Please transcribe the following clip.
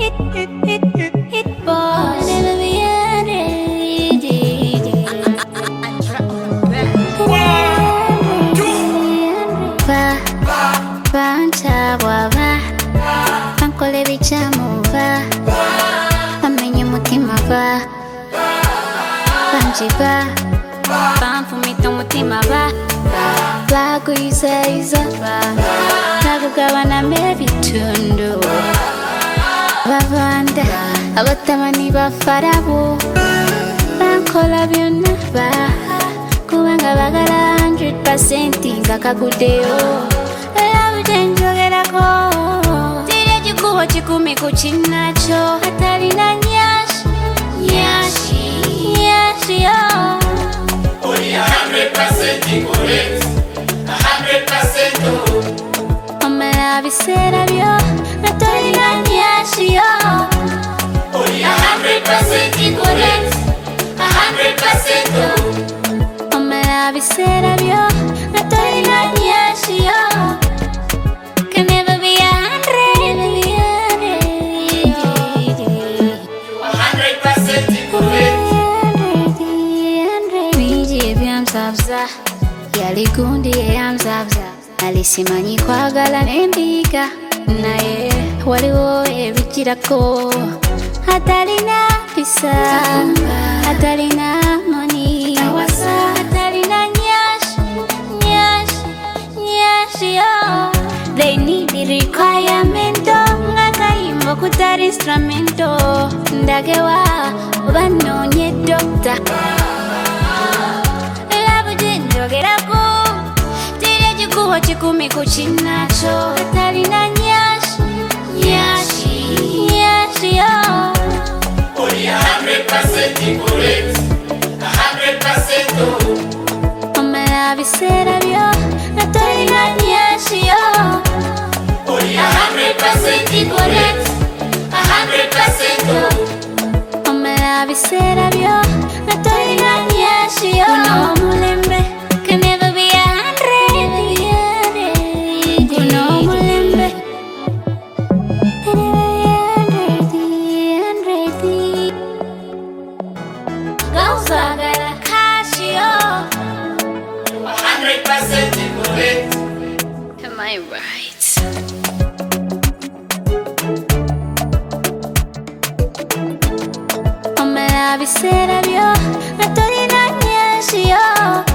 Hit boss, never be bankole bichamuva bamenye umutima banjiba bamfumita umutima bagwizayiza nagugabanamo ebitundu bavanda abatamani bafarabu bankola byonna kubanga bagala 100% nga kaguddeyo era bujenjogerako tiri ekikubo kikumi ku kinakyo atalina nyashi yo Only 100% correct, 100% omala biseera byo atalina nyashi yo Only 100% correct, 100% omala biseera byo atalina nyashi yo can never be 100% correct. Yali gundi eyamzabza alisimanyi kwagala n'embiga naye waliwo ebikirako atalina pisa atalina moni atalina nyashi yo they need the requirement nga kayimba kutari instrumento ndagewa banoonye doctor njogerako tiri ekikubo kikumi ku kinakyo atalina nyashi yo Only 100% correct, 100% omala biseera byo atalina nyashi yo Only 100% correct, 100% omala biseera byo atalina nyashi yo omulembe can never be 100 guno omulembe gauzagala kashi yo 100% correct. am I right? Omala biseera byo atalina nyashi yo